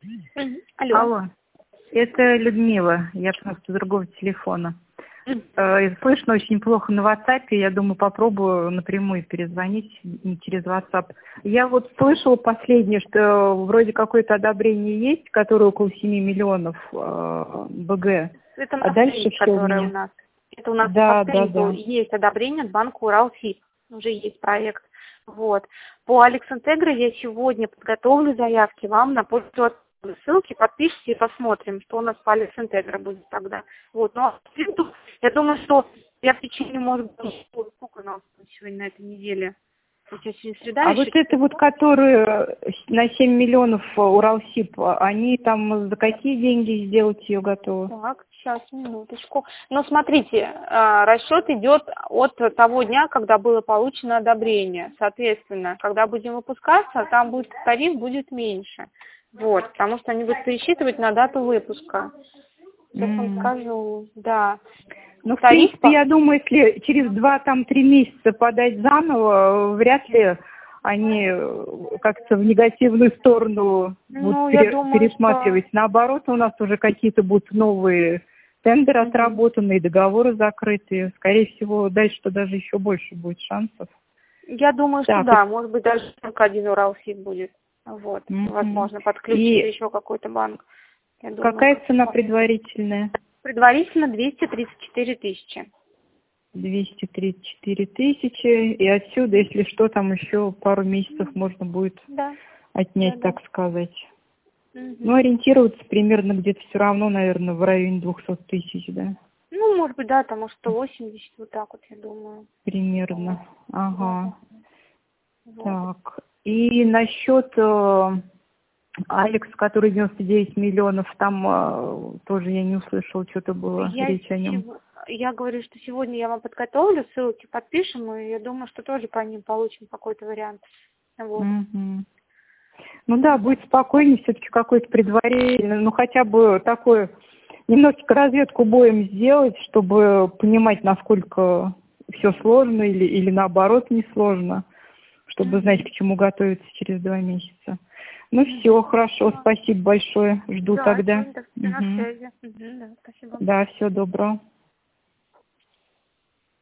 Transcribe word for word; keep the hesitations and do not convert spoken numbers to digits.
Мгм. Алло. Алло, это Людмила, я просто с другого телефона. Э, Слышно очень плохо на WhatsApp, я думаю, попробую напрямую перезвонить, не через WhatsApp. Я вот слышала последнее, что вроде какое-то одобрение есть, которое около семи миллионов э, БГ. Это А дальше Москвич, что у которая у меня? нас. Это у нас Да, по да, Стрельбу да. есть одобрение от банка Уралсиб. Уже есть проект. Вот. По Алекс Интегро я сегодня подготовлю заявки вам на почту от ссылки, подпишите и посмотрим, что у нас по Алекс Интегро будет тогда. Вот. Но я думаю, что я в течение, может быть, сколько у нас сегодня на этой неделе? Сейчас сегодня среда А еще. вот это вот, которые на семь миллионов Уралсиб, они там за какие деньги сделать ее готовы? Так, сейчас, минуточку. Ну, смотрите, а, расчет идет от того дня, когда было получено одобрение. Соответственно, когда будем выпускаться, там будет тариф будет меньше. Вот, потому что они будут пересчитывать на дату выпуска. Сейчас вам М. скажу, да. Ну, в Тариф принципе, по... я думаю, если через два-три месяца подать заново, вряд ли они э, как-то в негативную сторону будут Ну, я пере- думаю, что... пересматривать. Наоборот, у нас уже какие-то будут новые тендеры Мгм. отработаны, и договоры закрыты. Скорее всего, дальше-то даже еще больше будет шансов. Я думаю, что Так, да, может быть, даже только один Уралсиб будет. Вот, мгм. возможно, подключится И еще какой-то банк. Я думаю, какая как-то цена так. предварительная? Предварительно двести тридцать четыре тысячи. двести тридцать четыре тысячи. И отсюда, если что, там еще пару месяцев можно будет Да, отнять, да, да. так сказать. Мгм. Ну, ориентироваться примерно где-то все равно, наверное, в районе двухсот тысяч, да? Ну, может быть, да, там сто восемьдесят, вот так вот, я думаю. Примерно. Ага. Вот. Так. И насчет э, Алекс, который девяносто девять миллионов, там э, тоже я не услышала, что-то было Я, речь о нем. сего- я говорю, что сегодня я вам подготовлю, ссылки подпишем, и я думаю, что тоже по ним получим какой-то вариант. Вот. Мгм. Ну да, будет спокойнее, все-таки какой-то предварительный, ну хотя бы такой, немножечко разведку боем сделать, чтобы понимать, насколько все сложно или, или наоборот не сложно, чтобы знать, к чему готовиться через два месяца. Ну все, хорошо, спасибо большое, жду Да, тогда. сегодня так, на Мгм. связи. Мгм, да, спасибо. Да, всего доброго.